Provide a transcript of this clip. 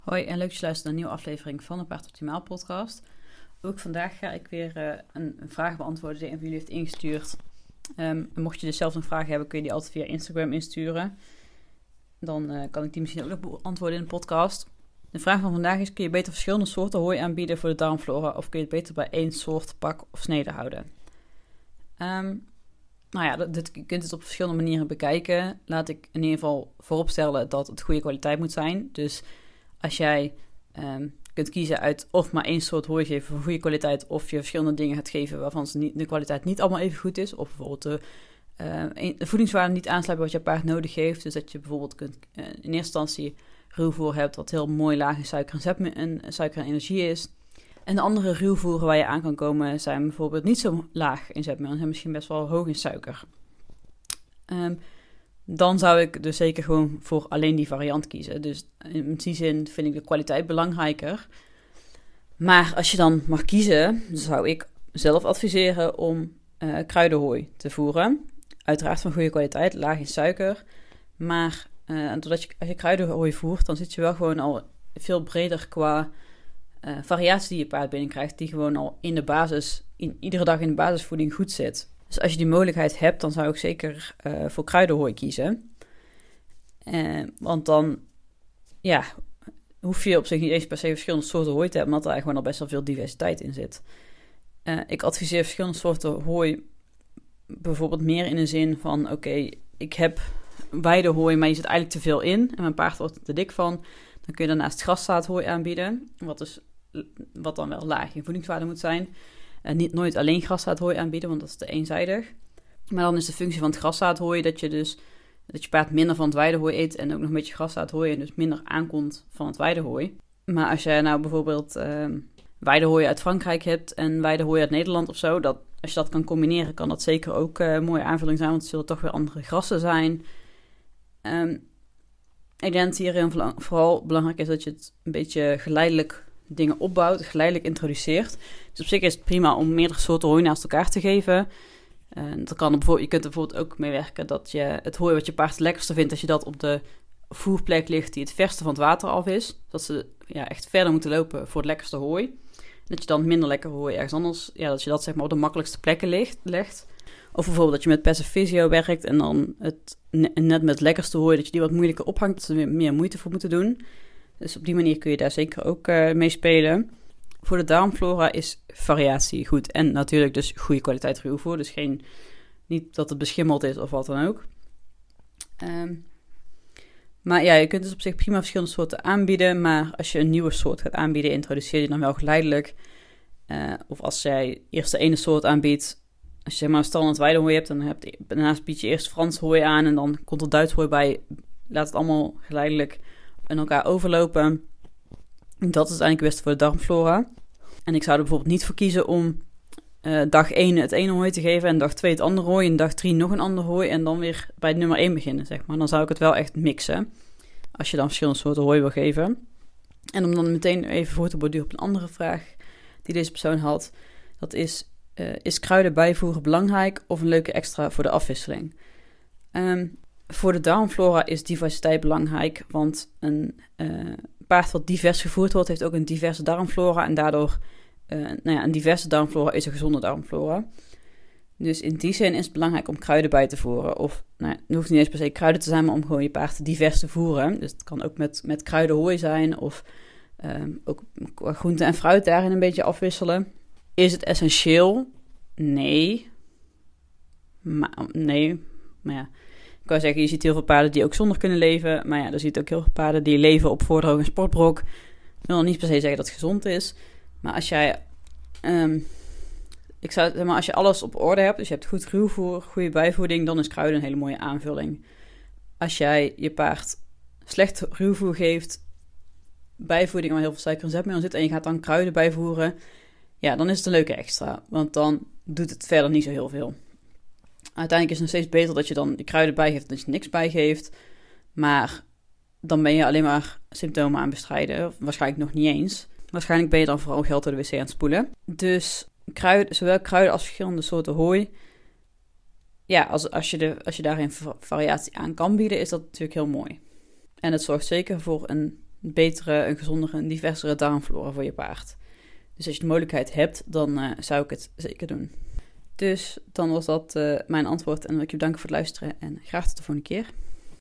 Hoi en leuk dat je luistert naar een nieuwe aflevering van de Paard Optimaal podcast. Ook vandaag ga ik weer een vraag beantwoorden die een van jullie heeft ingestuurd. Mocht je dus zelf een vraag hebben, kun je die altijd via Instagram insturen. Dan kan ik die misschien ook nog beantwoorden in de podcast. De vraag van vandaag is, kun je beter verschillende soorten hooi aanbieden voor de darmflora of kun je het beter bij één soort pak of snede houden? Je kunt het op verschillende manieren bekijken. Laat ik in ieder geval vooropstellen dat het goede kwaliteit moet zijn. Dus als jij kunt kiezen uit of maar één soort hooi geven voor goede kwaliteit, of je verschillende dingen gaat geven waarvan de kwaliteit niet allemaal even goed is, of bijvoorbeeld de voedingswaarde niet aansluit bij wat je paard nodig heeft. Dus dat je bijvoorbeeld in eerste instantie ruwvoer hebt wat heel mooi laag in suiker en energie is. En de andere ruwvoeren waar je aan kan komen zijn bijvoorbeeld niet zo laag in zetmeel en zijn misschien best wel hoog in suiker. Dan zou ik dus zeker gewoon voor alleen die variant kiezen. Dus in die zin vind ik de kwaliteit belangrijker. Maar als je dan mag kiezen, zou ik zelf adviseren om kruidenhooi te voeren. Uiteraard van goede kwaliteit, laag in suiker. Maar als je kruidenhooi voert, dan zit je wel gewoon al veel breder qua variatie die je paard binnenkrijgt. Die gewoon al in de basis, iedere dag in de basisvoeding goed zit. Dus als je die mogelijkheid hebt, dan zou ik zeker voor kruidenhooi kiezen. Want dan hoef je op zich niet eens per se verschillende soorten hooi te hebben, omdat er gewoon al best wel veel diversiteit in zit. Ik adviseer verschillende soorten hooi bijvoorbeeld meer in de zin van, oké, ik heb weidehooi, maar je zit eigenlijk te veel in en mijn paard wordt er te dik van. Dan kun je daarnaast graszaadhooi aanbieden, wat dan wel laag in voedingswaarde moet zijn. Nooit alleen graszaadhooi aanbieden, want dat is te eenzijdig. Maar dan is de functie van het graszaadhooi dat je paard minder van het weidehooi eet en ook nog een beetje graszaadhooi en dus minder aankomt van het weidehooi. Maar als je nou bijvoorbeeld weidehooi uit Frankrijk hebt en weidehooi uit Nederland of zo, als je dat kan combineren, kan dat zeker ook een mooie aanvulling zijn, want het zullen toch weer andere grassen zijn. Ik denk dat hierin vooral belangrijk is dat je het een beetje geleidelijk dingen opbouwt, geleidelijk introduceert. Dus op zich is het prima om meerdere soorten hooi naast elkaar te geven. Je kunt er bijvoorbeeld ook mee werken dat je het hooi wat je paard het lekkerste vindt, dat je dat op de voerplek ligt die het verste van het water af is. Dat ze echt verder moeten lopen voor het lekkerste hooi. En dat je dan minder lekker hooi ergens anders, dat je dat zeg maar op de makkelijkste plekken legt. Of bijvoorbeeld dat je met passive physio werkt en dan net met het lekkerste hooi, dat je die wat moeilijker ophangt, dat ze er meer moeite voor moeten doen. Dus op die manier kun je daar zeker ook mee spelen. Voor de darmflora is variatie goed. En natuurlijk dus goede kwaliteit ruwvoer. Dus niet dat het beschimmeld is of wat dan ook. Maar je kunt dus op zich prima verschillende soorten aanbieden. Maar als je een nieuwe soort gaat aanbieden, introduceer je dan wel geleidelijk. Of als jij eerst de ene soort aanbiedt. Als je zeg maar standaard weidehooi hebt, daarnaast bied je eerst Frans hooi aan en dan komt er Duits hooi bij. Laat het allemaal geleidelijk in elkaar overlopen. Dat is eigenlijk het beste voor de darmflora. En ik zou er bijvoorbeeld niet voor kiezen om dag 1 het ene hooi te geven en dag 2 het andere hooi en dag 3 nog een ander hooi en dan weer bij nummer 1 beginnen, zeg maar. Dan zou ik het wel echt mixen, als je dan verschillende soorten hooi wil geven. En om dan meteen even voor te borduren op een andere vraag die deze persoon had, dat is kruiden bijvoegen belangrijk of een leuke extra voor de afwisseling? Voor de darmflora is diversiteit belangrijk, want een paard wat divers gevoerd wordt, heeft ook een diverse darmflora en daardoor, een diverse darmflora is een gezonde darmflora. Dus in die zin is het belangrijk om kruiden bij te voeren. Of, het hoeft niet eens per se kruiden te zijn, maar om gewoon je paard divers te voeren. Dus het kan ook met kruidenhooi zijn of ook groente en fruit daarin een beetje afwisselen. Is het essentieel? Nee. Maar ja. Ik wou zeggen, je ziet heel veel paarden die ook zonder kunnen leven. Maar ja, er ziet ook heel veel paarden die leven op voordroog en sportbrok. Ik wil nog niet per se zeggen dat het gezond is. Maar als jij... als je alles op orde hebt, dus je hebt goed ruwvoer, goede bijvoeding, dan is kruiden een hele mooie aanvulling. Als jij je paard slecht ruwvoer geeft, bijvoeding waar heel veel suiker en zetmeel in zit, en je gaat dan kruiden bijvoeren, ja, dan is het een leuke extra. Want dan doet het verder niet zo heel veel. Uiteindelijk is het nog steeds beter dat je dan die kruiden bijgeeft dan dat je niks bijgeeft. Maar dan ben je alleen maar symptomen aan bestrijden. Of waarschijnlijk nog niet eens. Waarschijnlijk ben je dan vooral geld door de wc aan het spoelen. Dus zowel kruiden als verschillende soorten hooi. Ja, als je daarin variatie aan kan bieden, is dat natuurlijk heel mooi. En het zorgt zeker voor een betere, een gezondere, een diversere darmflora voor je paard. Dus als je de mogelijkheid hebt, dan zou ik het zeker doen. Dus dan was dat mijn antwoord en dan wil ik je bedanken voor het luisteren en graag tot de volgende keer.